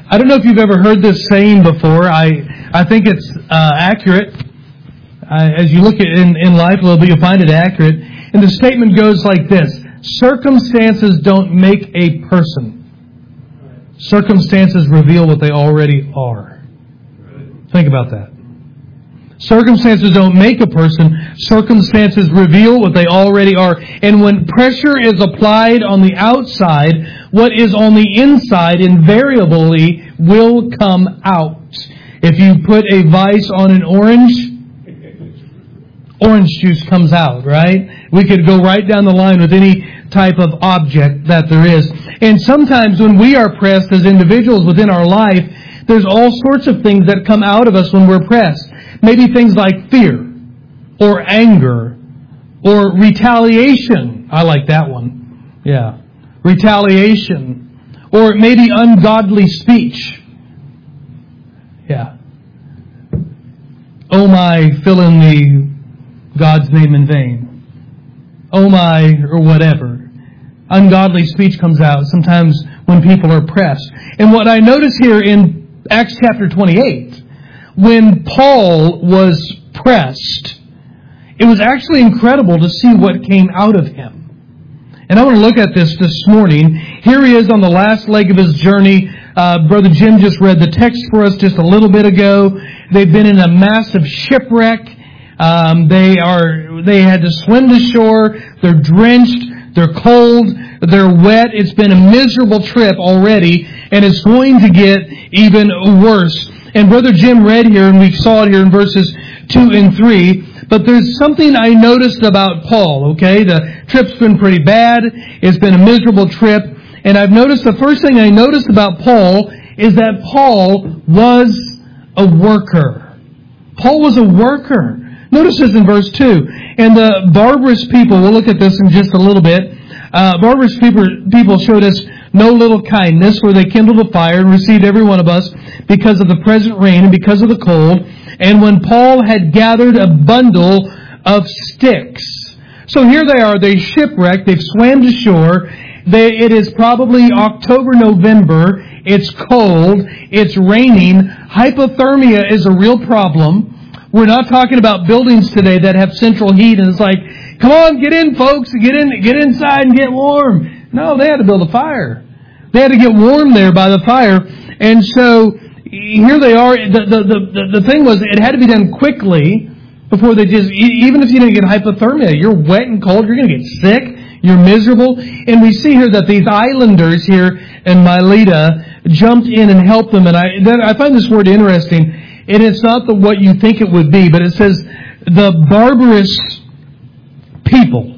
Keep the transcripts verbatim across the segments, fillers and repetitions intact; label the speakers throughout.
Speaker 1: I don't know if you've ever heard this saying before. I I think it's uh, accurate. Uh, as you look at in, in life a little bit, you'll find it accurate. And the statement goes like this: circumstances don't make a person. Circumstances reveal what they already are. Think about that. Circumstances don't make a person. Circumstances reveal what they already are. And when pressure is applied on the outside, what is on the inside invariably will come out. If you put a vice on an orange, orange juice comes out, right? We could go right down the line with any type of object that there is. And sometimes when we are pressed as individuals within our life, there's all sorts of things that come out of us when we're pressed. Maybe things like fear, or anger, or retaliation. I like that one. Yeah. Retaliation. Or maybe ungodly speech. Yeah. Oh my, fill in the God's name in vain. Oh my, or whatever. Ungodly speech comes out sometimes when people are pressed. And what I notice here in Acts chapter twenty-eight, when Paul was pressed, it was actually incredible to see what came out of him. And I want to look at this this morning. Here he is on the last leg of his journey. Uh, Brother Jim just read the text for us just a little bit ago. They've been in a massive shipwreck. Um, they are. They had to swim to shore. They're drenched. They're cold. They're wet. It's been a miserable trip already, and it's going to get even worse. And Brother Jim read here, and we saw it here in verses two and three. But there's something I noticed about Paul, okay? The trip's been pretty bad. It's been a miserable trip. And I've noticed, the first thing I noticed about Paul is that Paul was a worker. Paul was a worker. Notice this in verse two. And the barbarous people, we'll look at this in just a little bit. Uh, barbarous people, people showed us no little kindness, where they kindled a fire and received every one of us because of the present rain and because of the cold. And when Paul had gathered a bundle of sticks. So here they are, they shipwrecked, they've swam to shore. They, it is probably October, November. It's cold. It's raining. Hypothermia is a real problem. We're not talking about buildings today that have central heat and it's like, come on, get in, folks, get in, get inside and get warm. No, they had to build a fire. They had to get warm there by the fire. And so here they are. The, the, the, the thing was, it had to be done quickly before they just, even if you didn't get hypothermia, you're wet and cold, you're going to get sick, you're miserable. And we see here that these islanders here in Melita jumped in and helped them. And I, I find this word interesting. And it's not the what you think it would be, but it says the barbarous people.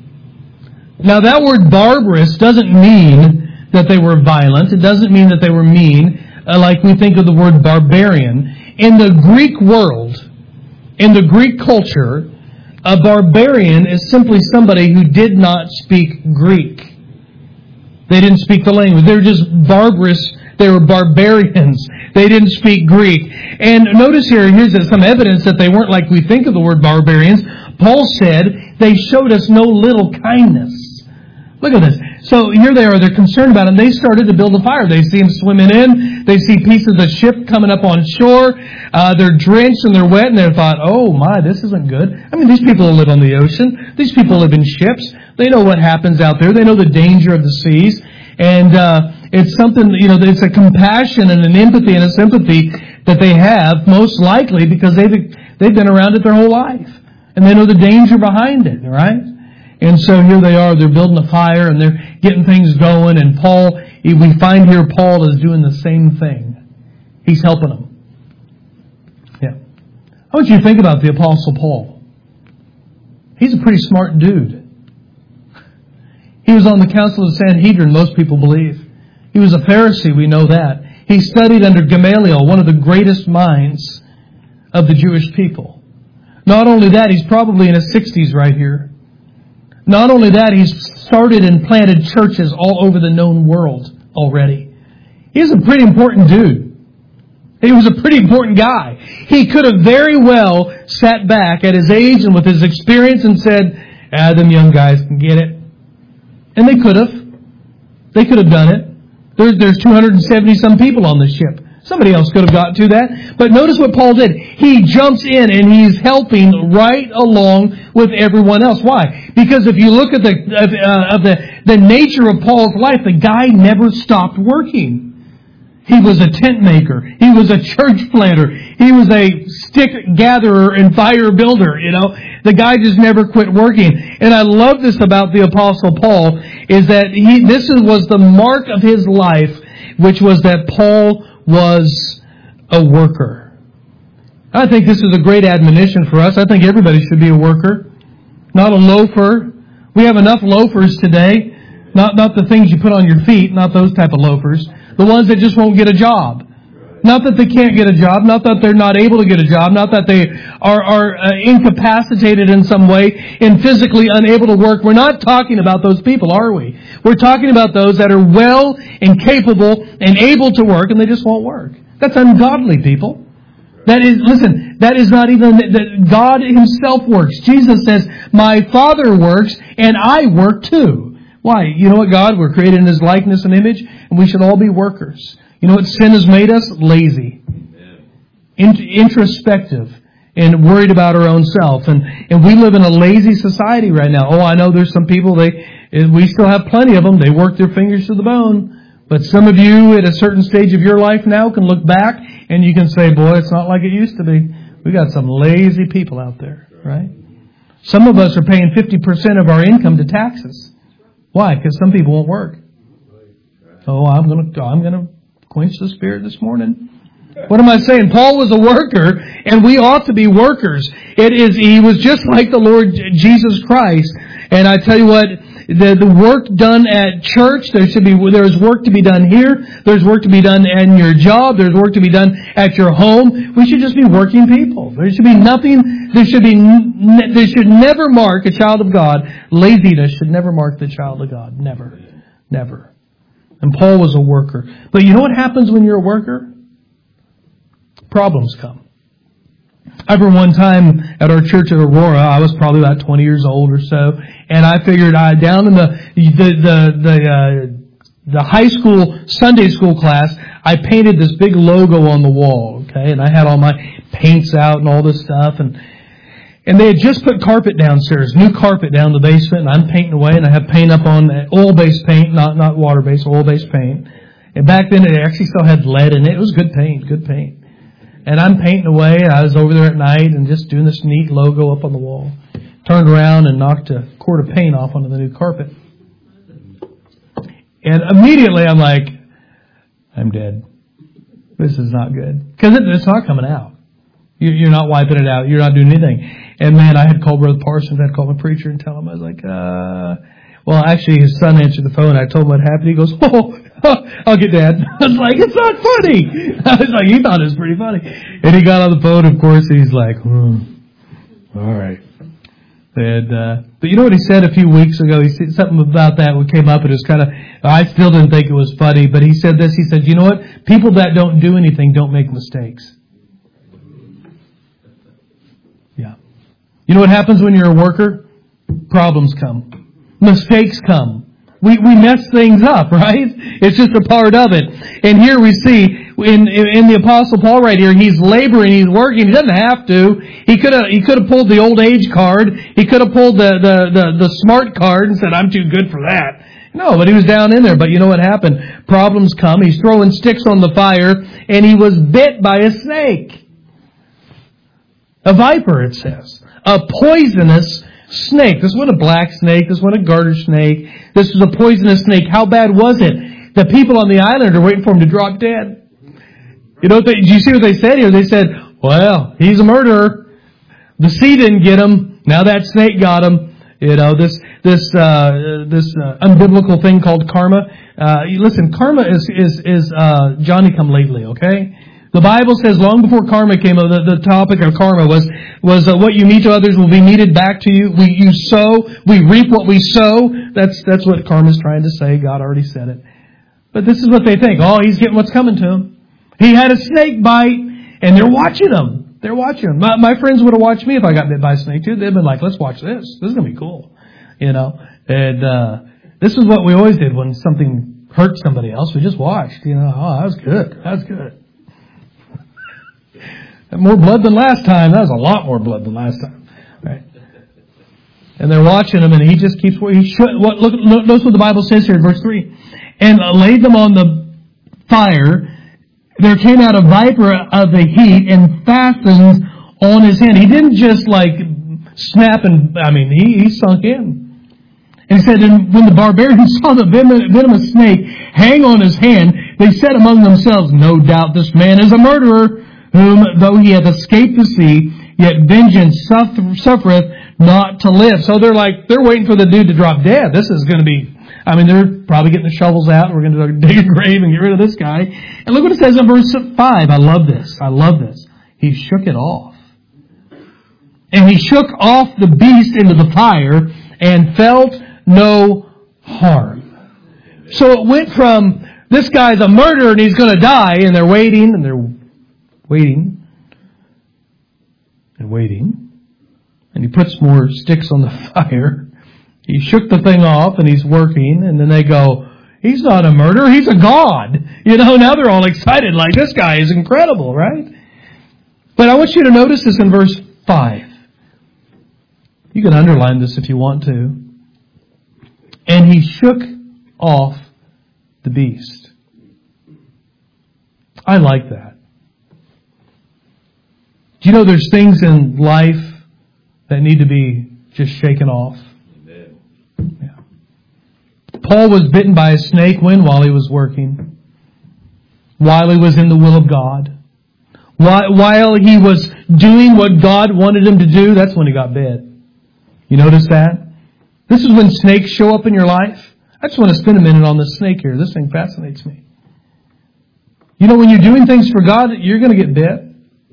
Speaker 1: Now that word barbarous doesn't mean that they were violent. It doesn't mean that they were mean, uh, like we think of the word barbarian. In the Greek world, in the Greek culture, a barbarian is simply somebody who did not speak Greek. They didn't speak the language. They were just barbarous. They were barbarians. They didn't speak Greek. And notice here, here's some evidence that they weren't like we think of the word barbarians. Paul said, they showed us no little kindness. Look at this. So here they are. They're concerned about it. And they started to build a fire. They see them swimming in. They see pieces of ship coming up on shore. Uh, they're drenched and they're wet. And they thought, oh my, this isn't good. I mean, these people live on the ocean. These people live in ships. They know what happens out there. They know the danger of the seas. And uh, it's something, you know, it's a compassion and an empathy and a sympathy that they have, most likely because they've they've been around it their whole life. And they know the danger behind it, right? And so here they are, they're building a fire and they're getting things going. And Paul, we find here Paul is doing the same thing. He's helping them. Yeah. I want you to think about the Apostle Paul. He's a pretty smart dude. He was on the Council of Sanhedrin, most people believe. He was a Pharisee, we know that. He studied under Gamaliel, one of the greatest minds of the Jewish people. Not only that, he's probably in his sixties right here. Not only that, he's started and planted churches all over the known world already. He's a pretty important dude. He was a pretty important guy. He could have very well sat back at his age and with his experience and said, ah, them young guys can get it. And they could have. They could have done it. There's, there's two hundred seventy some people on the ship. Somebody else could have got to that. But notice what Paul did. He jumps in and he's helping right along with everyone else. Why? Because if you look at the, of, uh, of the, the nature of Paul's life, the guy never stopped working. He was a tent maker. He was a church planter. He was a stick gatherer and fire builder, you know. The guy just never quit working. And I love this about the Apostle Paul, is that he, this was the mark of his life, which was that Paul was a worker. I think this is a great admonition for us. I think everybody should be a worker, not a loafer. We have enough loafers today. Not, not the things you put on your feet, not those type of loafers. The ones that just won't get a job. Not that they can't get a job, not that they're not able to get a job, not that they are, are uh, incapacitated in some way and physically unable to work. We're not talking about those people, are we? We're talking about those that are well and capable and able to work, and they just won't work. That's ungodly, people. That is, listen, that is not even, that God Himself works. Jesus says, my Father works, and I work too. Why? You know what, God? We're created in His likeness and image, and we should all be workers. You know what sin has made us? Lazy. Int- introspective. And worried about our own self. And, and we live in a lazy society right now. Oh, I know there's some people, they, we still have plenty of them. They work their fingers to the bone. But some of you at a certain stage of your life now can look back and you can say, boy, it's not like it used to be. We got some lazy people out there, right? Some of us are paying fifty percent of our income to taxes. Why? Because some people won't work. Oh, I'm going to, I'm going to quench the spirit this morning. What am I saying? Paul was a worker, and we ought to be workers. It is, he was just like the Lord Jesus Christ. And I tell you what, the, the work done at church, there should be, there's work to be done here. There's work to be done in your job. There's work to be done at your home. We should just be working people. There should be nothing, there should be, there should never mark a child of God. Laziness should never mark the child of God. Never. Never. And Paul was a worker. But you know what happens when you're a worker? Problems come. I remember one time at our church at Aurora, I was probably about twenty years old or so, and I figured I down in the the the the, uh, the high school Sunday school class, I painted this big logo on the wall, okay, and I had all my paints out and all this stuff, and and they had just put carpet downstairs, new carpet down the basement, and I'm painting away, and I have paint up on oil-based paint, not not water-based, oil-based paint, and back then it actually still had lead in it. It was good paint, good paint. And I'm painting away. I was over there at night and just doing this neat logo up on the wall. Turned around and knocked a quart of paint off onto the new carpet. And immediately I'm like, I'm dead. This is not good. Because it, it's not coming out. You, you're not wiping it out. You're not doing anything. And man, I had called Brother Parsons. I had called my preacher and tell him. I was like, uh... Well, actually, his son answered the phone. I told him what happened. He goes, oh, I'll get Dad. I was like, it's not funny. I was like, he thought it was pretty funny. And he got on the phone, of course, and he's like, hmm, all right. And, uh, but you know what he said a few weeks ago? He said something about that what came up. It was kind of, I still didn't think it was funny, but he said this. He said, you know what? People that don't do anything don't make mistakes. Yeah. You know what happens when you're a worker? Problems come. Mistakes come. We we mess things up, right? It's just a part of it. And here we see in in the Apostle Paul right here, he's laboring, he's working. He doesn't have to. He could have he could have pulled the old age card. He could have pulled the, the the the smart card and said, "I'm too good for that." No, but he was down in there. But you know what happened? Problems come. He's throwing sticks on the fire, and he was bit by a snake, a viper. It says a poisonous snake. This wasn't a black snake. This wasn't a garter snake. This was a poisonous snake. How bad was it? The people on the island are waiting for him to drop dead. You know, they, do you see what they said here? They said, well, he's a murderer. The sea didn't get him. Now that snake got him. You know, this this uh, this uh, unbiblical thing called karma. Uh, listen, karma is is is uh, Johnny come lately, okay? The Bible says long before karma came, the, the topic of karma was was uh, what you meet to others will be meted back to you. We you sow, we reap what we sow. That's that's what karma's trying to say. God already said it. But this is what they think. Oh, he's getting what's coming to him. He had a snake bite, and they're watching him. They're watching him. My, my friends would have watched me if I got bit by a snake too. They'd been like, let's watch this. This is going to be cool. You know, and uh, this is what we always did when something hurt somebody else. We just watched. You know, oh, that was good. That was good. More blood than last time. That was a lot more blood than last time. Right? And they're watching him, and he just keeps. He should, what, look, notice what the Bible says here in verse three. And laid them on the fire. There came out a viper of the heat and fastened on his hand. He didn't just like snap and, I mean, he, he sunk in. And he said, and when the barbarians saw the venomous snake hang on his hand, they said among themselves, no doubt this man is a murderer, whom though he hath escaped the sea, yet vengeance suffereth not to live. So they're like, they're waiting for the dude to drop dead. This is going to be, I mean, they're probably getting the shovels out. We're going to dig a grave and get rid of this guy. And look what it says in verse five. I love this. I love this. He shook it off. And he shook off the beast into the fire and felt no harm. So it went from, this guy's a murderer and he's going to die, and they're waiting and they're waiting and waiting. And he puts more sticks on the fire. He shook the thing off and he's working, and then they go, he's not a murderer, he's a god. You know, now they're all excited like this guy is incredible, right? But I want you to notice this in verse five. You can underline this if you want to. And he shook off the beast. I like that. Do you know there's things in life that need to be just shaken off? Yeah. Paul was bitten by a snake when? While he was working. While he was in the will of God. While he was doing what God wanted him to do, that's when he got bit. You notice that? This is when snakes show up in your life. I just want to spend a minute on this snake here. This thing fascinates me. You know, when you're doing things for God, you're going to get bit.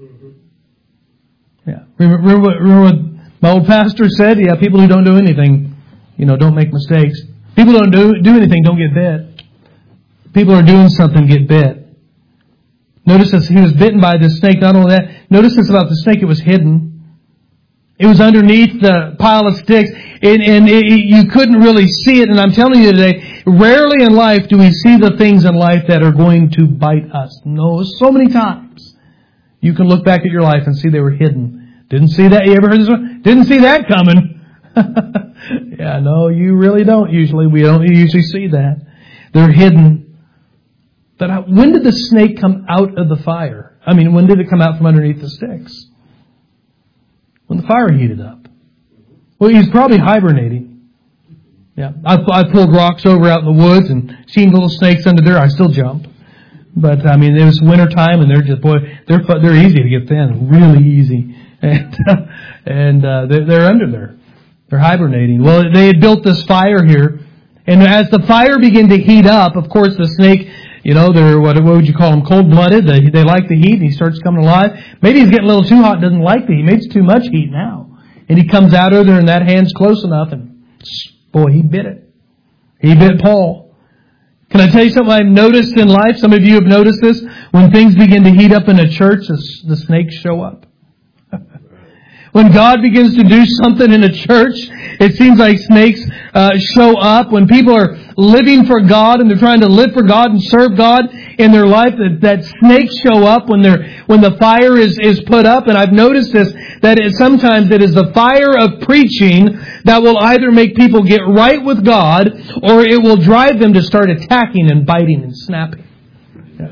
Speaker 1: Yeah. Remember, remember, what, remember what my old pastor said? Yeah, people who don't do anything, you know, don't make mistakes. People who don't do, do anything don't get bit. People who are doing something get bit. Notice this, he was bitten by this snake. Not only that, notice this about the snake, it was hidden. It was underneath the pile of sticks, and, and it, you couldn't really see it. And I'm telling you today, rarely in life do we see the things in life that are going to bite us. No, so many times you can look back at your life and see they were hidden. Didn't see that. You ever heard this one? Didn't see that coming. Yeah, no, you really don't usually. We don't usually see that. They're hidden. But when did the snake come out of the fire? I mean, when did it come out from underneath the sticks? When the fire heated up. Well, he's probably hibernating. Yeah, I, I pulled rocks over out in the woods and seen little snakes under there. I still jump. But, I mean, it was winter time and they're just, boy, they're they're easy to get thin. Really easy. And, and uh, they're, they're under there. They're hibernating. Well, they had built this fire here. And as the fire began to heat up, of course, the snake, you know, they're, what, what would you call them, cold-blooded. They, they like the heat, and he starts coming alive. Maybe he's getting a little too hot, doesn't like the heat. Maybe it's too much heat now. And he comes out of there, and that hand's close enough, and boy, he bit it. He bit Paul. Can I tell you something I've noticed in life? Some of you have noticed this. When things begin to heat up in a church, the, the snakes show up. When God begins to do something in a church, it seems like snakes uh, show up. When people are living for God and they're trying to live for God and serve God in their life, that, that snakes show up when they're when the fire is, is put up. And I've noticed this, that it, sometimes it is the fire of preaching that will either make people get right with God, or it will drive them to start attacking and biting and snapping. Yeah.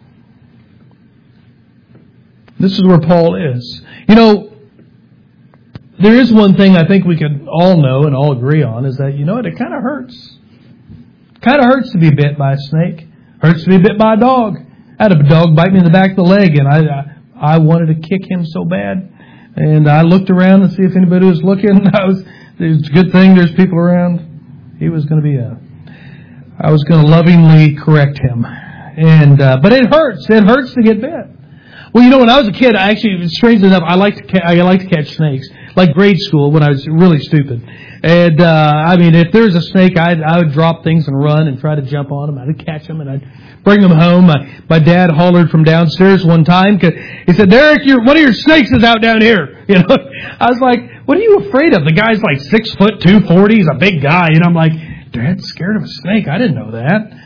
Speaker 1: This is where Paul is. You know, there is one thing I think we can all know and all agree on, is that, you know what, it kind of hurts. It kind of hurts to be bit by a snake. Hurts to be bit by a dog. I had a dog bite me in the back of the leg, and I I, I wanted to kick him so bad. And I looked around to see if anybody was looking. I was, it's a good thing there's people around. He was going to be a, I was going to lovingly correct him. And uh, but it hurts. It hurts to get bit. Well, you know, when I was a kid, I actually, strangely enough, I liked to ca- I liked to catch snakes. Like grade school when I was really stupid. And, uh, I mean, if there's a snake, I'd, I would drop things and run and try to jump on them. I'd catch them and I'd bring them home. My, my dad hollered from downstairs one time, cause he said, Derek, your, one of your snakes is out down here. You know, I was like, what are you afraid of? The guy's like six foot, two forty. He's a big guy. And I'm like, Dad's scared of a snake. I didn't know that.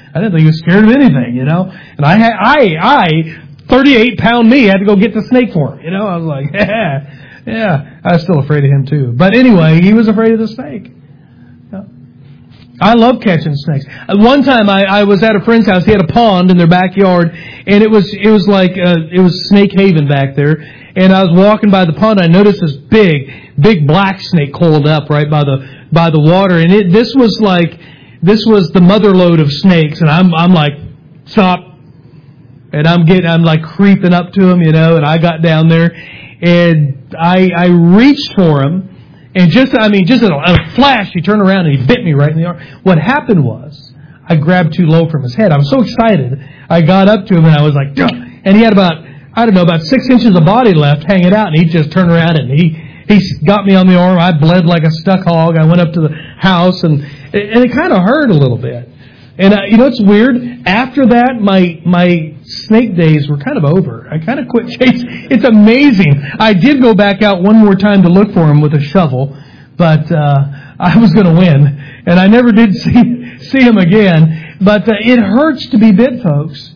Speaker 1: I didn't think he was scared of anything, you know. And I had, I, I, thirty-eight pound me had to go get the snake for him, you know. I was like, yeah, yeah. I was still afraid of him too. But anyway, he was afraid of the snake. Yeah. I love catching snakes. One time I, I was at a friend's house. He had a pond in their backyard, and it was it was like uh, it was Snake Haven back there. And I was walking by the pond. I noticed this big, big black snake coiled up right by the by the water. And it, this was like this was the mother lode of snakes. And I'm I'm like, stop. And I'm getting I'm like creeping up to him, you know. And I got down there, and I I reached for him. And just, I mean, just in a, a flash, he turned around and he bit me right in the arm. What happened was, I grabbed too low from his head. I was so excited. I got up to him and I was like, duh! And he had about, I don't know, about six inches of body left hanging out. And he just turned around and he, he got me on the arm. I bled like a stuck hog. I went up to the house and, and it kind of hurt a little bit. And, uh, you know, it's weird. After that, my, my snake days were kind of over. I kind of quit chasing. It's amazing. I did go back out one more time to look for him with a shovel, but, uh, I was going to win. And I never did see, see him again. But, uh, it hurts to be bit, folks.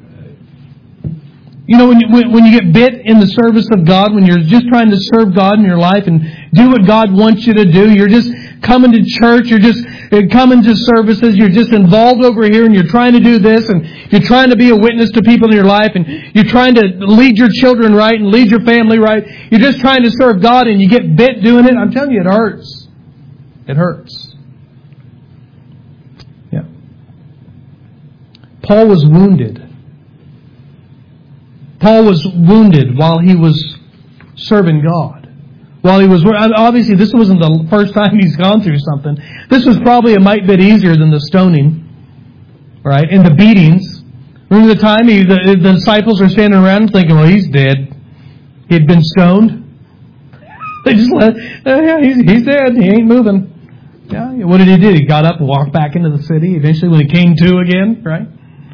Speaker 1: You know, when you, when you get bit in the service of God, when you're just trying to serve God in your life and do what God wants you to do, you're just coming to church, you're just coming to services, you're just involved over here and you're trying to do this and you're trying to be a witness to people in your life and you're trying to lead your children right and lead your family right. You're just trying to serve God and you get bit doing it. I'm telling you, it hurts. It hurts. Yeah. Paul was wounded. Paul was wounded while he was serving God. While he was, obviously this wasn't the first time he's gone through something. This was probably a mite bit easier than the stoning, right? And the beatings. Remember the time he, the, the disciples are standing around thinking, well, he's dead. He'd been stoned. They just let, oh, yeah, he's, he's dead. He ain't moving. Yeah, what did he do? He got up and walked back into the city. Eventually when he came to again, right?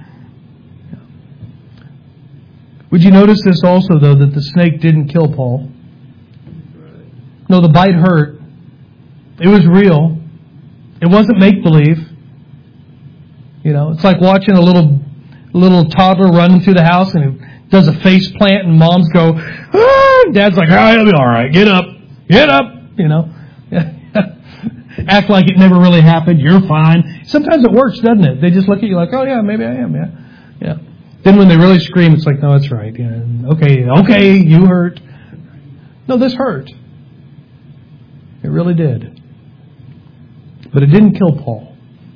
Speaker 1: Would you notice this also, though, that the snake didn't kill Paul? No, the bite hurt. It was real. It wasn't make-believe. You know, it's like watching a little little toddler running through the house and he does a face plant and moms go, ah! And Dad's like, all right, it'll be all right. Get up. Get up. You know. Act like it never really happened. You're fine. Sometimes it works, doesn't it? They just look at you like, oh, yeah, maybe I am. Yeah. Yeah. Then when they really scream, it's like, no, that's right. Yeah. Okay, okay, you hurt. No, this hurt. It really did. But it didn't kill Paul.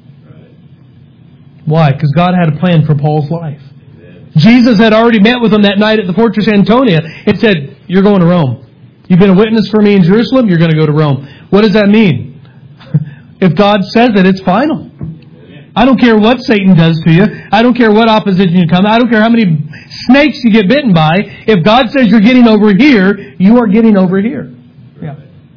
Speaker 1: Why? Because God had a plan for Paul's life. Jesus had already met with him that night at the Fortress Antonia and said, you're going to Rome. You've been a witness for me in Jerusalem, you're going to go to Rome. What does that mean? If God says it, it's final. I don't care what Satan does to you. I don't care what opposition you come. I don't care how many snakes you get bitten by. If God says you're getting over here, you are getting over here. Yeah.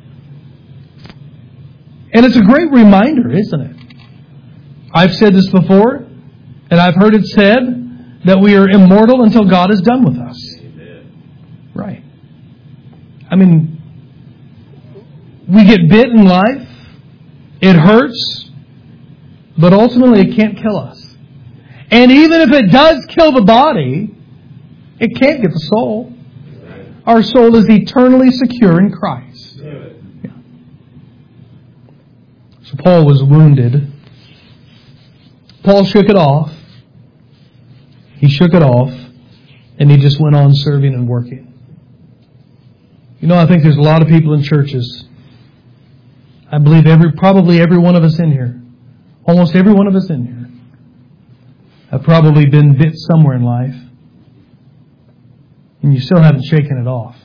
Speaker 1: And it's a great reminder, isn't it? I've said this before, and I've heard it said that we are immortal until God is done with us. Right. I mean, we get bit in life. It hurts. But ultimately, it can't kill us. And even if it does kill the body, it can't get the soul. Our soul is eternally secure in Christ. Yeah. So Paul was wounded. Paul shook it off. He shook it off. And he just went on serving and working. You know, I think there's a lot of people in churches. I believe every, probably every one of us in here. Almost every one of us in here have probably been bit somewhere in life, and you still haven't shaken it off.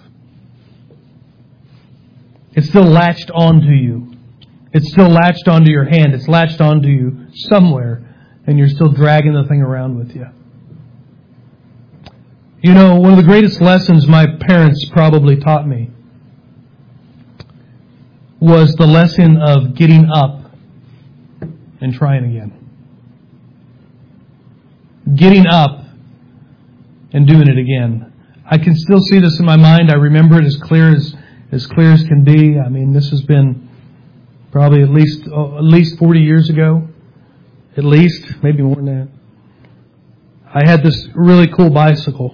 Speaker 1: It's still latched onto you. It's still latched onto your hand. It's latched onto you somewhere, and you're still dragging the thing around with you. You know, one of the greatest lessons my parents probably taught me was the lesson of getting up and trying again. Getting up and doing it again. I can still see this in my mind. I remember it as clear as as clear as can be. I mean, this has been probably at least oh, at least forty years ago. At least, maybe more than that. I had this really cool bicycle.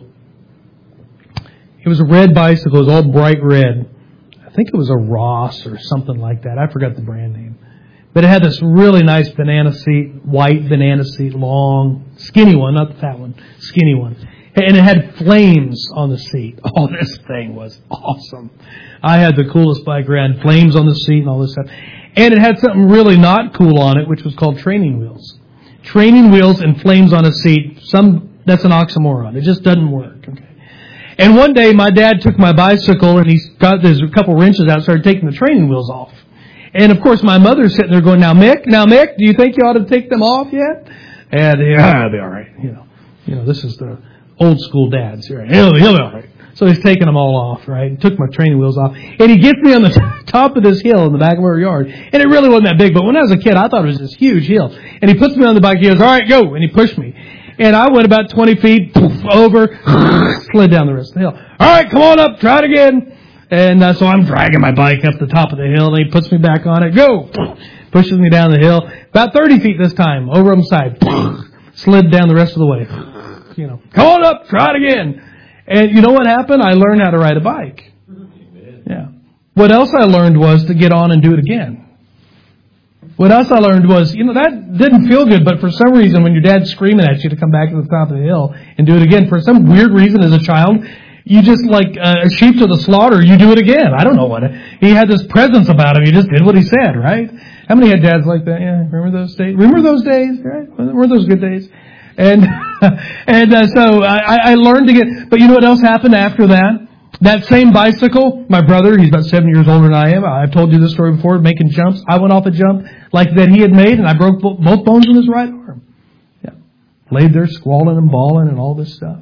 Speaker 1: It was a red bicycle. It was all bright red. I think it was a Ross or something like that. I forgot the brand name. But it had this really nice banana seat, white banana seat, long, skinny one, not the fat one, skinny one. And it had flames on the seat. Oh, this thing was awesome. I had the coolest bike around, flames on the seat and all this stuff. And it had something really not cool on it, which was called training wheels. Training wheels and flames on a seat, some that's an oxymoron. It just doesn't work. Okay. And one day my dad took my bicycle and he got there's a couple wrenches out and started taking the training wheels off. And of course my mother's sitting there going, now Mick, now Mick, do you think you ought to take them off yet? And yeah, I'll be all right. You know, you know, this is the old school dads here. He'll, he'll be all right. So he's taking them all off, right? Took my training wheels off. And he gets me on the top of this hill in the back of our yard. And it really wasn't that big, but when I was a kid, I thought it was this huge hill. And he puts me on the bike. He goes, all right, go. And he pushed me. And I went about twenty feet, poof, over, slid down the rest of the hill. All right, come on up, try it again. And uh, so I'm dragging my bike up the top of the hill, and he puts me back on it. Go! Pushes me down the hill. About thirty feet this time, over on the side. Slid down the rest of the way. You know, come on up, try it again. And you know what happened? I learned how to ride a bike. Yeah. What else I learned was to get on and do it again. What else I learned was, you know, that didn't feel good, but for some reason, when your dad's screaming at you to come back to the top of the hill and do it again, for some weird reason as a child, you just like uh, a sheep to the slaughter, you do it again. I don't know what. It, he had this presence about him. He just did what he said, right? How many had dads like that? Yeah, remember those days? Remember those days, right? Were those good days? And and uh, so I, I learned to get, but you know what else happened after that? That same bicycle, my brother, he's about seven years older than I am. I've told you this story before, making jumps. I went off a jump like that he had made, and I broke both bones in his right arm. Yeah, laid there squalling and bawling and all this stuff.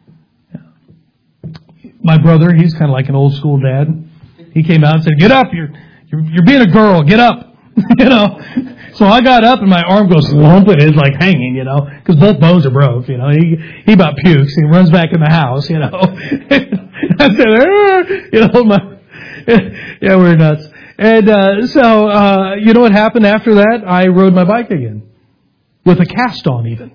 Speaker 1: Yeah. My brother, he's kind of like an old school dad. He came out and said, "Get up! You're you're, you're being a girl. Get up!" You know. So I got up and my arm goes lump and it's like hanging, you know, because both bones are broke. You know, he he about pukes. He runs back in the house, you know. I said, ah, you know, my, yeah, we're nuts. And uh, so, uh, you know what happened after that? I rode my bike again with a cast on, even.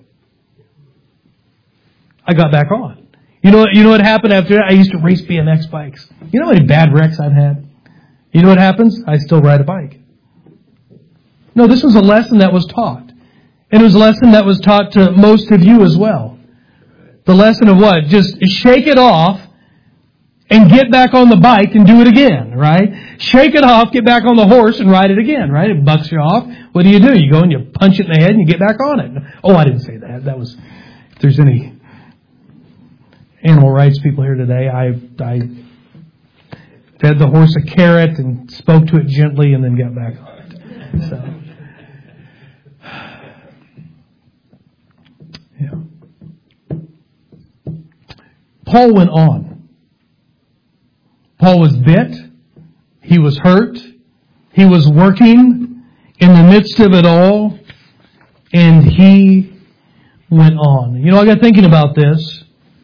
Speaker 1: I got back on. You know what? You know what happened after that? I used to race B M X bikes. You know how many bad wrecks I've had? You know what happens? I still ride a bike. No, this was a lesson that was taught. And it was a lesson that was taught to most of you as well. The lesson of what? Just shake it off and get back on the bike and do it again, right? Shake it off, get back on the horse and ride it again, right? It bucks you off. What do you do? You go and you punch it in the head and you get back on it. Oh, I didn't say that. That was, if there's any animal rights people here today, I, I fed the horse a carrot and spoke to it gently and then got back on it. So. Yeah. Paul went on. Paul was bit. He was hurt. He was working in the midst of it all. And he went on. You know, I got thinking about this.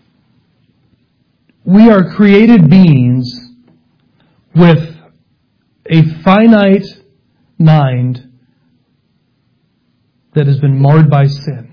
Speaker 1: We are created beings with a finite mind that has been marred by sin.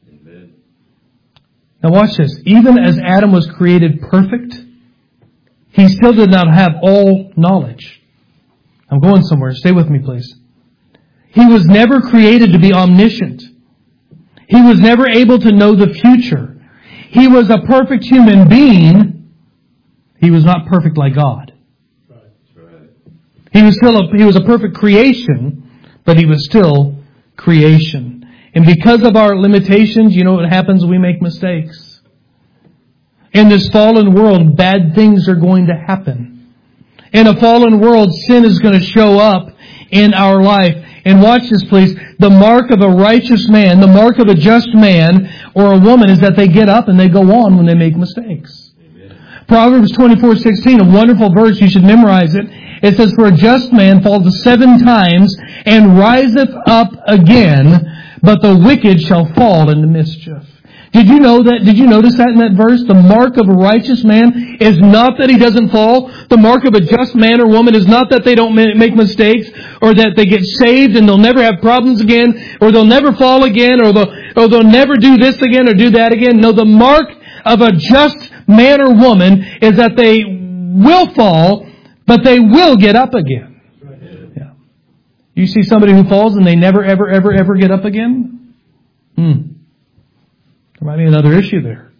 Speaker 1: Now watch this. Even as Adam was created perfect, he still did not have all knowledge. I'm going somewhere. Stay with me, please. He was never created to be omniscient. He was never able to know the future. He was a perfect human being. He was not perfect like God. He was still a, he was a perfect creation, but he was still creation. And because of our limitations, you know what happens? We make mistakes. In this fallen world, bad things are going to happen. In a fallen world, sin is going to show up in our life. And watch this, please. The mark of a righteous man, the mark of a just man or a woman is that they get up and they go on when they make mistakes. Amen. Proverbs twenty-four sixteen, a wonderful verse. You should memorize it. It says, "For a just man falleth seven times and riseth up again, but the wicked shall fall into mischief." Did you know that? Did you notice that in that verse? The mark of a righteous man is not that he doesn't fall. The mark of a just man or woman is not that they don't make mistakes, or that they get saved and they'll never have problems again, or they'll never fall again, or they'll, or they'll never do this again or do that again. No, the mark of a just man or woman is that they will fall, but they will get up again. Yeah. You see somebody who falls and they never, ever, ever, ever get up again? Hmm. There might be another issue there.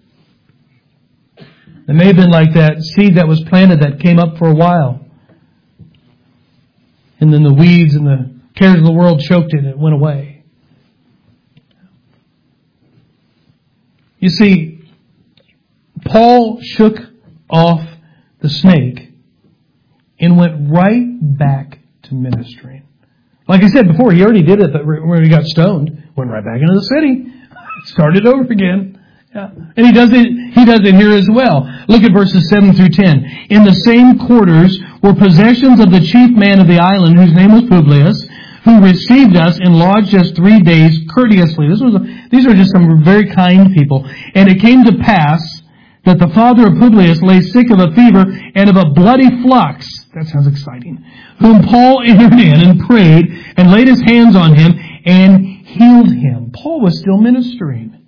Speaker 1: It may have been like that seed that was planted that came up for a while. And then the weeds and the cares of the world choked it and it went away. You see, Paul shook off the snake and went right back to ministering. Like I said before, he already did it when he got stoned. Went right back into the city. Started over again. Yeah. And he does it, he does it here as well. Look at verses seven through ten. In the same quarters were possessions of the chief man of the island, whose name was Publius, who received us and lodged us three days courteously. This was a, these are just some very kind people. And it came to pass that the father of Publius lay sick of a fever and of a bloody flux. That sounds exciting. Whom Paul entered in and prayed and laid his hands on him and healed him. Paul was still ministering.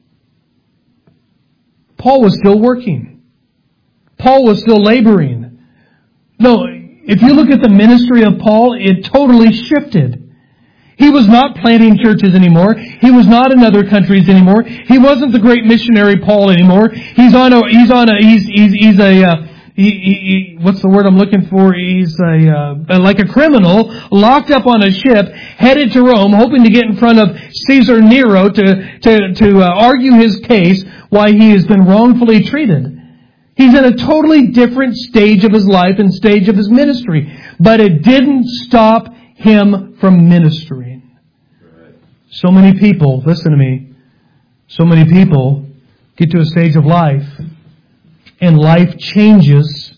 Speaker 1: Paul was still working. Paul was still laboring. No, if you look at the ministry of Paul, it totally shifted. He was not planting churches anymore. He was not in other countries anymore. He wasn't the great missionary Paul anymore. He's on a, he's on a, he's, he's, he's a, uh, He, he, he, what's the word I'm looking for? He's a, uh, like a criminal locked up on a ship headed to Rome, hoping to get in front of Caesar Nero to to to uh, argue his case why he has been wrongfully treated. He's in a totally different stage of his life and stage of his ministry, but it didn't stop him from ministering. So many people, listen to me, so many people get to a stage of life and life changes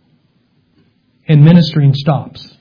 Speaker 1: and ministering stops.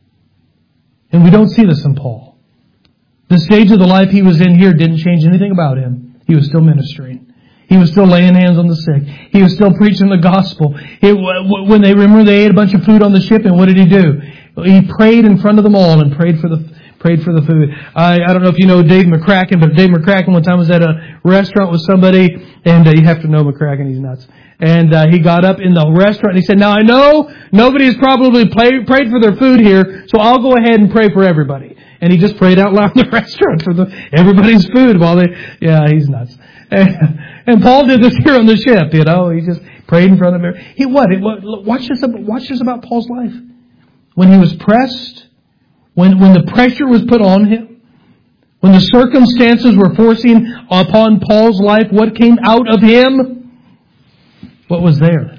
Speaker 1: And we don't see this in Paul. The stage of the life he was in here didn't change anything about him. He was still ministering. He was still laying hands on the sick. He was still preaching the gospel. It, when they remember they ate a bunch of food on the ship, and what did he do? He prayed in front of them all and prayed for the prayed for the food. I, I don't know if you know Dave McCracken, but Dave McCracken one time was at a restaurant with somebody, and uh, you have to know McCracken, he's nuts. And uh, he got up in the restaurant and he said, "Now I know nobody has probably play, prayed for their food here, so I'll go ahead and pray for everybody." And he just prayed out loud in the restaurant for the, everybody's food while they, yeah, he's nuts. And, and Paul did this here on the ship, you know, he just prayed in front of everybody. He what? It, what watch this, watch this about Paul's life. When he was pressed, when, when the pressure was put on him, when the circumstances were forcing upon Paul's life, what came out of him? What was there?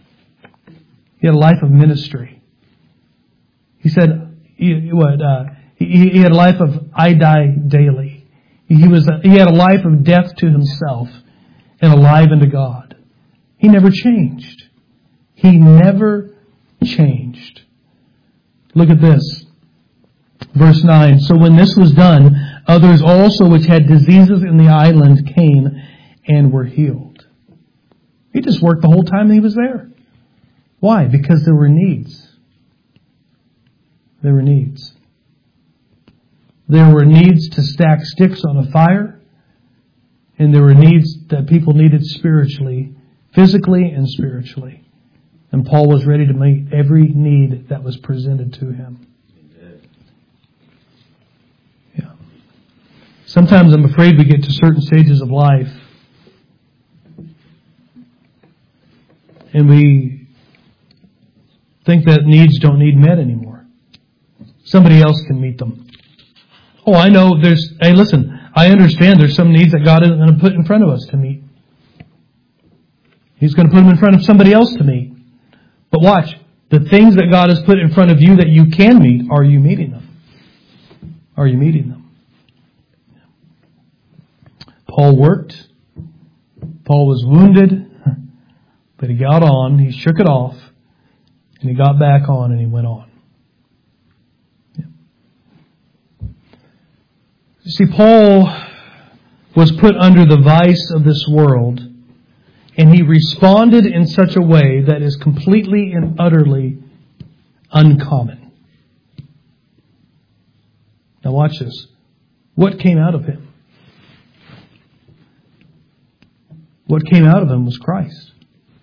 Speaker 1: He had a life of ministry. He said, he, what, uh, he, he had a life of I die daily. He was a, he had a life of death to himself and alive unto God. He never changed. He never changed. Look at this. Verse nine. So when this was done, others also which had diseases in the island came and were healed. He just worked the whole time he was there. Why? Because there were needs. There were needs. There were needs to stack sticks on a fire. And there were needs that people needed spiritually, physically and spiritually. And Paul was ready to meet every need that was presented to him. Yeah. Sometimes I'm afraid we get to certain stages of life and we think that needs don't need met anymore. Somebody else can meet them. Oh, I know there's, hey listen, I understand there's some needs that God isn't going to put in front of us to meet. He's going to put them in front of somebody else to meet. But watch, the things that God has put in front of you that you can meet, are you meeting them? Are you meeting them? Paul worked. Paul was wounded. But he got on, he shook it off, and he got back on and he went on. Yeah. You see, Paul was put under the vice of this world, and he responded in such a way that is completely and utterly uncommon. Now watch this. What came out of him? What came out of him was Christ.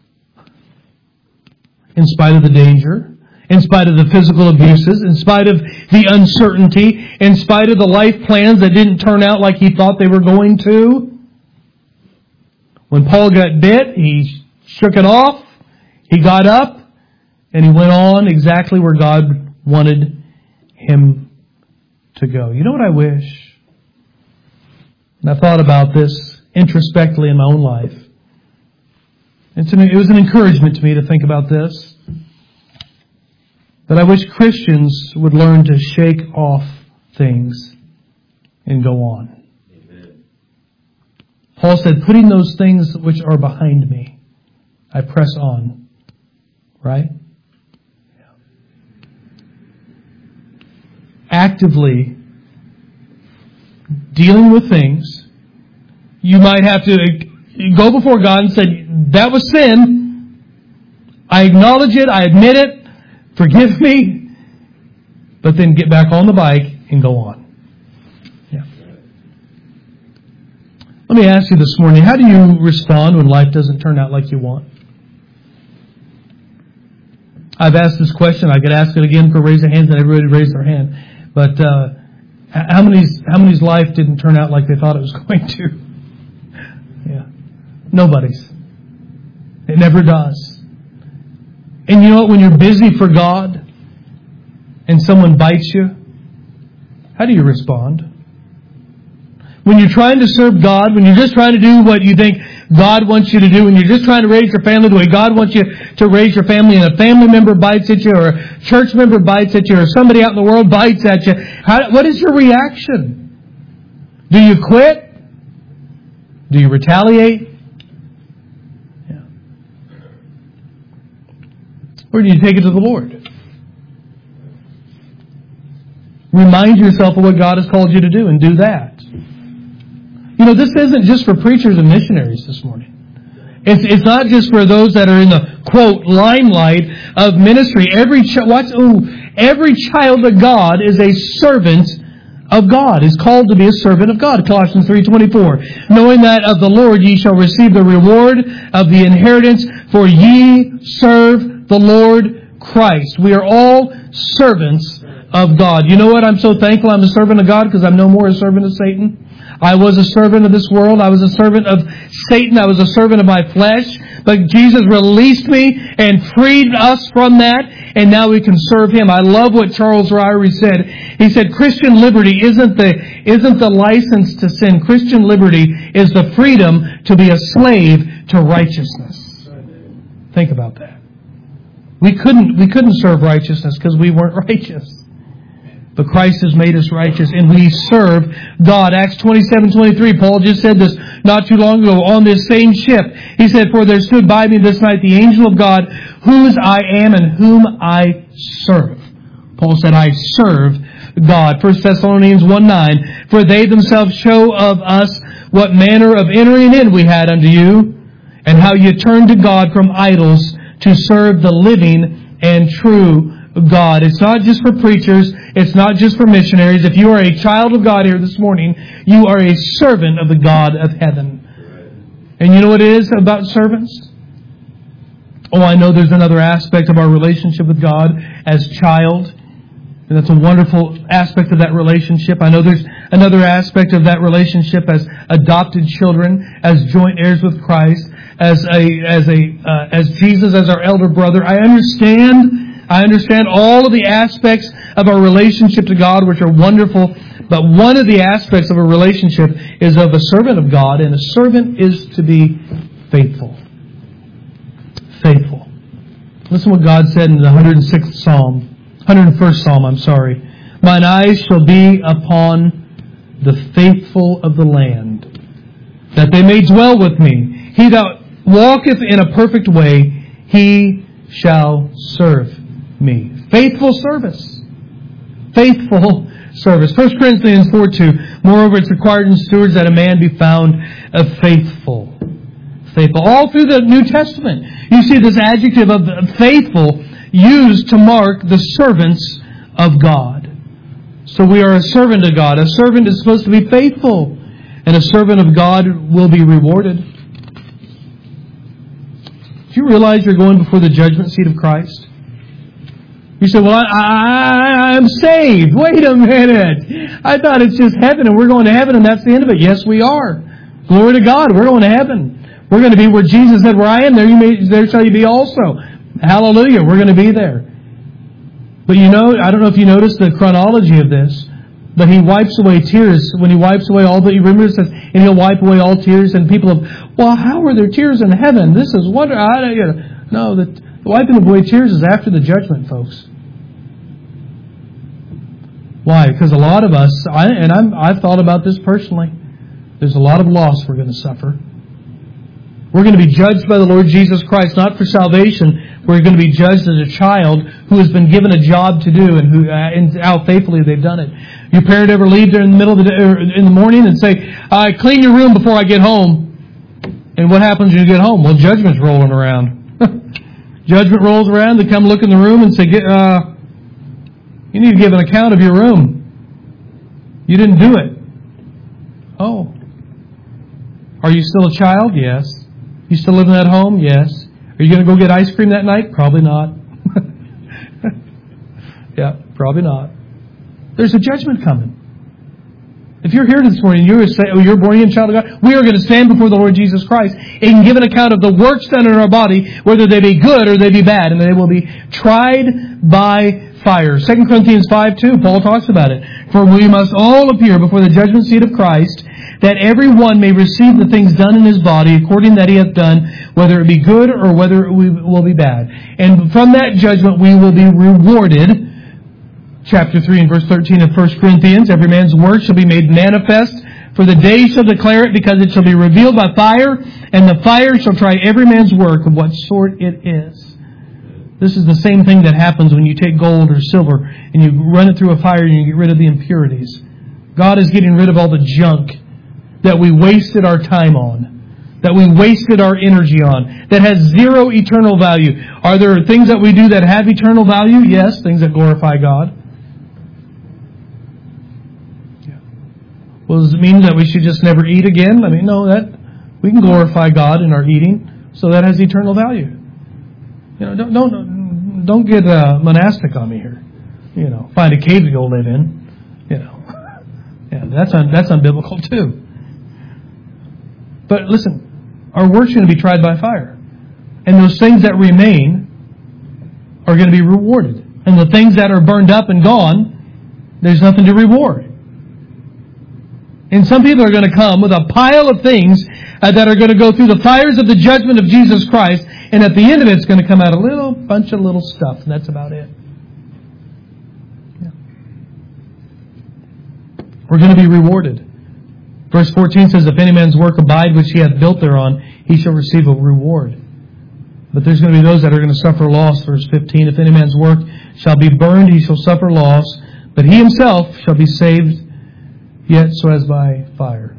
Speaker 1: In spite of the danger, in spite of the physical abuses, in spite of the uncertainty, in spite of the life plans that didn't turn out like he thought they were going to. When Paul got bit, he shook it off, he got up, and he went on exactly where God wanted him to go. You know what I wish? And I thought about this introspectively in my own life. It's an, it was an encouragement to me to think about this. That I wish Christians would learn to shake off things and go on. Amen. Paul said, putting those things which are behind me, I press on. Right? Yeah. Actively dealing with things. You might have to go before God and say, that was sin. I acknowledge it. I admit it. Forgive me, but then get back on the bike and go on. Yeah. Let me ask you this morning, how do you respond when life doesn't turn out like you want? I've asked this question. I could ask it again for raise of hands, and everybody raised their hand. But uh, how many's how many's life didn't turn out like they thought it was going to? Yeah, nobody's. It never does. And you know what? When you're busy for God and someone bites you, how do you respond? When you're trying to serve God, when you're just trying to do what you think God wants you to do, when you're just trying to raise your family the way God wants you to raise your family, and a family member bites at you, or a church member bites at you, or somebody out in the world bites at you, how, what is your reaction? Do you quit? Do you retaliate? Or do you take it to the Lord? Remind yourself of what God has called you to do and do that. You know, this isn't just for preachers and missionaries this morning. It's, it's not just for those that are in the, quote, limelight of ministry. Every, ch- watch, ooh, every child of God is a servant of God, is called to be a servant of God. Colossians three twenty-four. Knowing that of the Lord ye shall receive the reward of the inheritance, for ye serve the Lord Christ. We are all servants of God. You know what? I'm so thankful I'm a servant of God because I'm no more a servant of Satan. I was a servant of this world. I was a servant of Satan. I was a servant of my flesh. But Jesus released me and freed us from that. And now we can serve Him. I love what Charles Ryrie said. He said, Christian liberty isn't the, isn't the license to sin. Christian liberty is the freedom to be a slave to righteousness. Think about that. We couldn't, we couldn't serve righteousness because we weren't righteous. But Christ has made us righteous, and we serve God. Acts twenty-seven twenty-three, Paul just said this not too long ago on this same ship. He said, for there stood by me this night the angel of God, whose I am and whom I serve. Paul said, I serve God. First Thessalonians one nine, for they themselves show of us what manner of entering in we had unto you, and how you turned to God from idols to serve the living and true God. It's not just for preachers. It's not just for missionaries. If you are a child of God here this morning, you are a servant of the God of heaven. And you know what it is about servants? Oh, I know there's another aspect of our relationship with God as child. And that's a wonderful aspect of that relationship. I know there's another aspect of that relationship as adopted children, as joint heirs with Christ, as a as a uh, as Jesus as our elder brother. I understand I understand all of the aspects of our relationship to God, which are wonderful. But one of the aspects of a relationship is of a servant of God, and a servant is to be faithful. Faithful. Listen what God said in the one hundred sixth Psalm, one hundred first Psalm, I'm sorry. Mine eyes shall be upon the faithful of the land, that they may dwell with me. He that walketh in a perfect way, he shall serve me. Faithful service. Faithful service. First Corinthians four two. Moreover, it's required in stewards that a man be found a faithful. Faithful. All through the New Testament, you see this adjective of faithful used to mark the servants of God. So we are a servant of God. A servant is supposed to be faithful. And a servant of God will be rewarded. Do you realize you're going before the judgment seat of Christ? You say, well, I, I, I'm saved. Wait a minute. I thought it's just heaven and we're going to heaven and that's the end of it. Yes, we are. Glory to God. We're going to heaven. We're going to be where Jesus said, where I am, there you may, there shall you be also. Hallelujah. We're going to be there. But you know, I don't know if you noticed the chronology of this, but He wipes away tears. When He wipes away all the, you remember it says, and He'll wipe away all tears. And people have, well, how are there tears in heaven? This is wonderful. I, you know, no, the, the wiping away tears is after the judgment, folks. Why? Because a lot of us, I, and I'm, I've thought about this personally, there's a lot of loss we're going to suffer. We're going to be judged by the Lord Jesus Christ, not for salvation. We're going to be judged as a child who has been given a job to do and who uh, and how faithfully they've done it. Your parent ever leave there in the middle of the day, or in the morning and say, uh, clean your room before I get home. And what happens when you get home? Well, judgment's rolling around. Judgment rolls around. They come look in the room and say, get, uh, you need to give an account of your room. You didn't do it. Oh. Are you still a child? Yes. You still living at home? Yes. Are you going to go get ice cream that night? Probably not. Yeah, probably not. There's a judgment coming. If you're here this morning, you're, a, you're a born-again child of God, we are going to stand before the Lord Jesus Christ and give an account of the works done in our body, whether they be good or they be bad, and they will be tried by fire. Second Corinthians five two, Paul talks about it. For we must all appear before the judgment seat of Christ, that every one may receive the things done in his body according that he hath done, whether it be good or whether it will be bad. And from that judgment we will be rewarded. Chapter three and verse thirteen of First Corinthians, every man's work shall be made manifest, for the day shall declare it, because it shall be revealed by fire, and the fire shall try every man's work of what sort it is. This is the same thing that happens when you take gold or silver and you run it through a fire and you get rid of the impurities. God is getting rid of all the junk that we wasted our time on, that we wasted our energy on, that has zero eternal value. Are there things that we do that have eternal value? Yes, things that glorify God. Yeah. Well, does it mean that we should just never eat again? I mean, no, that we can glorify God in our eating, so that has eternal value. You know, don't don't don't get uh, monastic on me here. You know, find a cave to go live in. You know, yeah, that's un, that's unbiblical too. But listen, our work's going to be tried by fire. And those things that remain are going to be rewarded. And the things that are burned up and gone, there's nothing to reward. And some people are going to come with a pile of things uh, that are going to go through the fires of the judgment of Jesus Christ. And at the end of it, it's going to come out a little bunch of little stuff. And that's about it. Yeah. We're going to be rewarded. Verse fourteen says, if any man's work abide which he hath built thereon, he shall receive a reward. But there's going to be those that are going to suffer loss. Verse fifteen, if any man's work shall be burned, he shall suffer loss, but he himself shall be saved, yet so as by fire.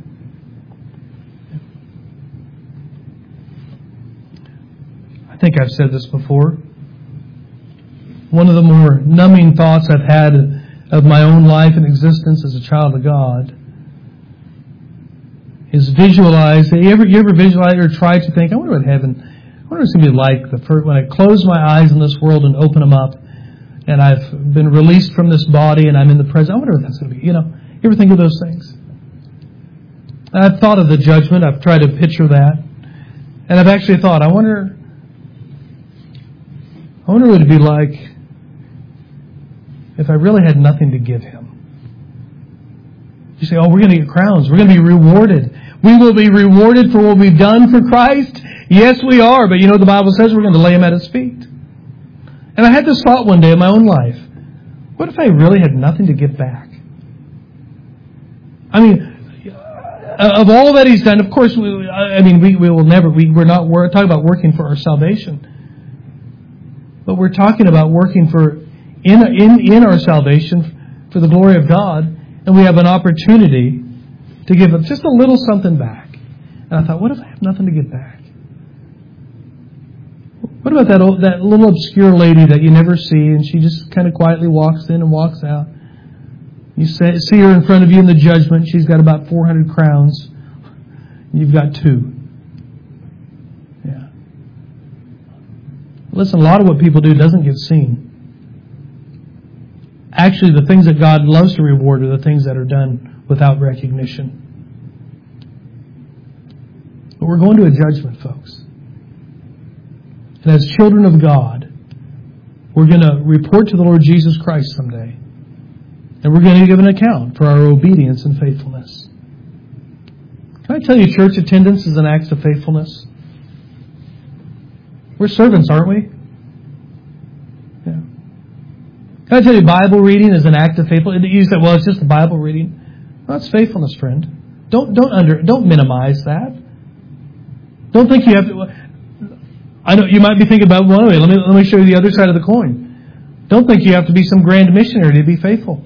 Speaker 1: I think I've said this before. One of the more numbing thoughts I've had of my own life and existence as a child of God is visualize. You ever, you ever visualize or try to think, I wonder what heaven, I wonder what it's going to be like the first, when I close my eyes in this world and open them up, and I've been released from this body and I'm in the present. I wonder what that's going to be. You know, you ever think of those things? And I've thought of the judgment. I've tried to picture that, and I've actually thought, I wonder, I wonder what it'd be like if I really had nothing to give Him. You say, oh, we're going to get crowns. We're going to be rewarded. We will be rewarded for what we've done for Christ. Yes, we are. But you know, the Bible says we're going to lay Him at His feet. And I had this thought one day in my own life. What if I really had nothing to give back? I mean, of all that He's done, of course, we, I mean, we, we will never, we, we're not we're talking about working for our salvation. But we're talking about working for, in, in, in our salvation, for the glory of God, and we have an opportunity to give just a little something back. And I thought, what if I have nothing to give back? What about that old, that little obscure lady that you never see, and she just kind of quietly walks in and walks out? You say, see her in front of you in the judgment. She's got about four hundred crowns. You've got two. Yeah. Listen, a lot of what people do doesn't get seen. Actually, the things that God loves to reward are the things that are done without recognition. But we're going to a judgment, folks. And as children of God, we're going to report to the Lord Jesus Christ someday. And we're going to give an account for our obedience and faithfulness. Can I tell you, church attendance is an act of faithfulness? We're servants, aren't we? Yeah. Can I tell you, Bible reading is an act of faithfulness? You say, well, it's just a Bible reading. Well, that's faithfulness, friend. Don't don't under don't minimize that. Don't think you have to. I know you might be thinking about, well, wait, let me let me show you the other side of the coin. Don't think you have to be some grand missionary to be faithful.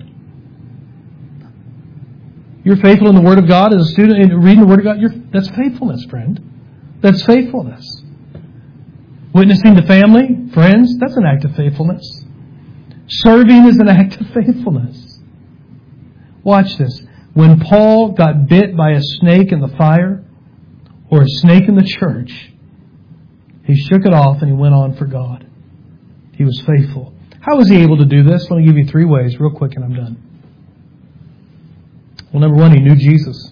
Speaker 1: You're faithful in the Word of God as a student in reading the Word of God. You're, that's faithfulness, friend. That's faithfulness. Witnessing to family, friends, that's an act of faithfulness. Serving is an act of faithfulness. Watch this. When Paul got bit by a snake in the fire, or a snake in the church, he shook it off and he went on for God. He was faithful. How was he able to do this? Let me give you three ways real quick and I'm done. Well, number one, he knew Jesus.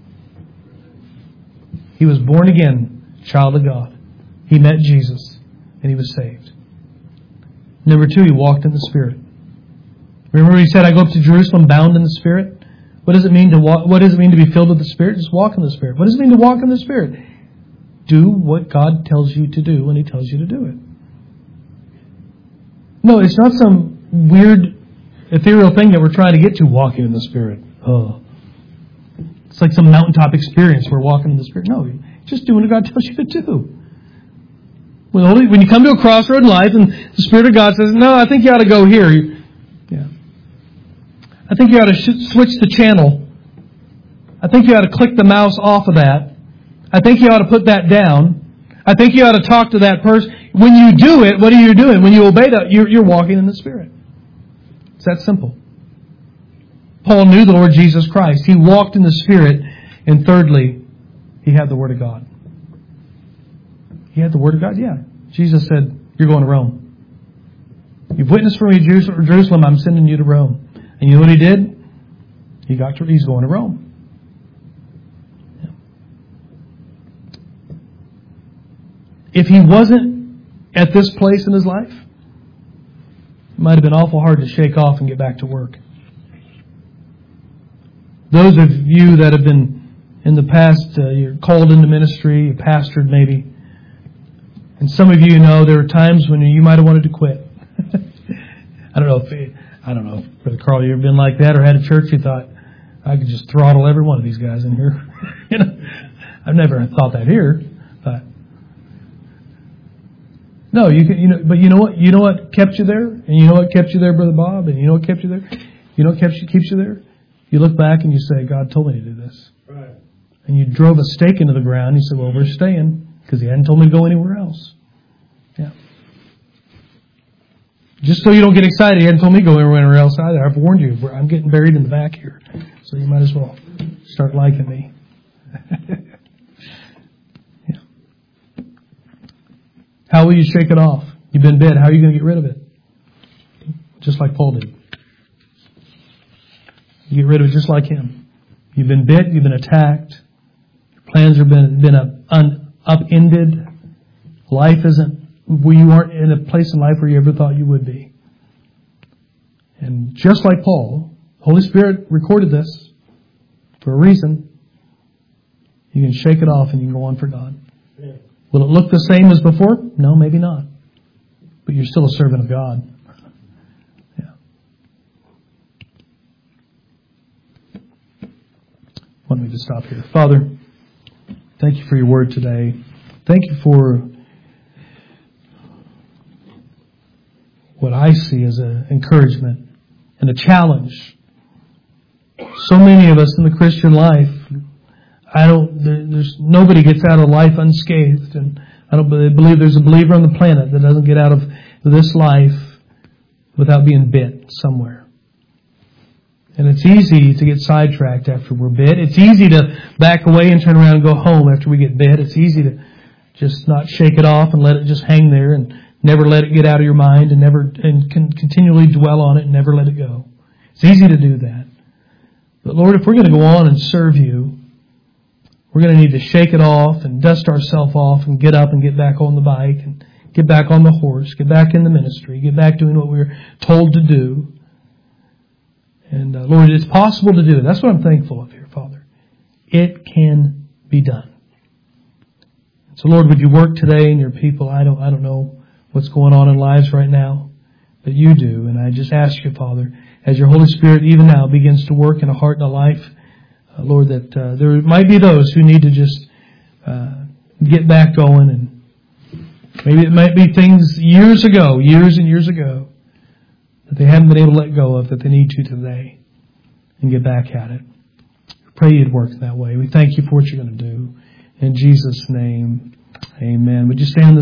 Speaker 1: He was born again, child of God. He met Jesus and he was saved. Number two, he walked in the Spirit. Remember he said, I go up to Jerusalem bound in the Spirit? What does it mean to walk? What does it mean to be filled with the Spirit? Just walk in the Spirit. What does it mean to walk in the Spirit? Do what God tells you to do when He tells you to do it. No, it's not some weird, ethereal thing that we're trying to get to, walking in the Spirit. Oh. It's like some mountaintop experience we're walking in the Spirit. No, just do what God tells you to do. When, when you come to a crossroad in life and the Spirit of God says, no, I think you ought to go here. Yeah. I think you ought to sh- switch the channel. I think you ought to click the mouse off of that. I think you ought to put that down. I think you ought to talk to that person. When you do it, what are you doing? When you obey that, you're, you're walking in the Spirit. It's that simple. Paul knew the Lord Jesus Christ. He walked in the Spirit. And thirdly, he had the Word of God. He had the Word of God? Yeah. Jesus said, you're going to Rome. You've witnessed for me Jerusalem, I'm sending you to Rome. And you know what he did? He got to, he's going to Rome. Yeah. If he wasn't at this place in his life, it might have been awful hard to shake off and get back to work. Those of you that have been in the past, uh, you're called into ministry, you pastored maybe. And some of you know there were times when you might have wanted to quit. I don't know if I don't know if Brother Carl, you ever been like that or had a church you thought I could just throttle every one of these guys in here. You know, I've never thought that here, but no, you can, you know, but you know what? You know what kept you there, and you know what kept you there, Brother Bob, and you know what kept you there. You know what kept you, keeps you there. You look back and you say, God told me to do this. Right. And you drove a stake into the ground. You said, well, we're staying because He hadn't told me to go anywhere else. Yeah. Just so you don't get excited, He hadn't told me to go anywhere else either. I've warned you. I'm getting buried in the back here. So you might as well start liking me. Yeah. How will you shake it off? You've been bit. How are you going to get rid of it? Just like Paul did. You get rid of it just like him. You've been bit. You've been attacked. Your plans have been, been up, un, upended. Life isn't, well, you aren't in a place in life where you ever thought you would be. And just like Paul, the Holy Spirit recorded this for a reason. You can shake it off and you can go on for God. Yeah. Will it look the same as before? No, maybe not. But you're still a servant of God. Yeah. Want me to stop here. Father, thank you for your word today. Thank you for what I see as an encouragement and a challenge So many of us in the Christian life, I don't, there, there's, nobody gets out of life unscathed. And I don't believe there's a believer on the planet that doesn't get out of this life without being bit somewhere. And it's easy to get sidetracked after we're bit. It's easy to back away and turn around and go home after we get bit. It's easy to just not shake it off and let it just hang there and never let it get out of your mind and never and con- continually dwell on it and never let it go. It's easy to do that. But Lord, if we're going to go on and serve you, we're going to need to shake it off and dust ourselves off and get up and get back on the bike and get back on the horse, get back in the ministry, get back doing what we were told to do. And uh, Lord, it's possible to do it. That's what I'm thankful of here, Father. It can be done. So Lord, would you work today in your people? I don't, I don't know what's going on in lives right now, but you do. And I just ask you, Father, as your Holy Spirit even now begins to work in a heart and a life, uh, Lord, that uh, there might be those who need to just uh, get back going. And maybe it might be things years ago, years and years ago, that they haven't been able to let go of, that they need to today and get back at it. I pray you'd work that way. We thank you for what you're going to do. In Jesus' name, amen. Would you stand this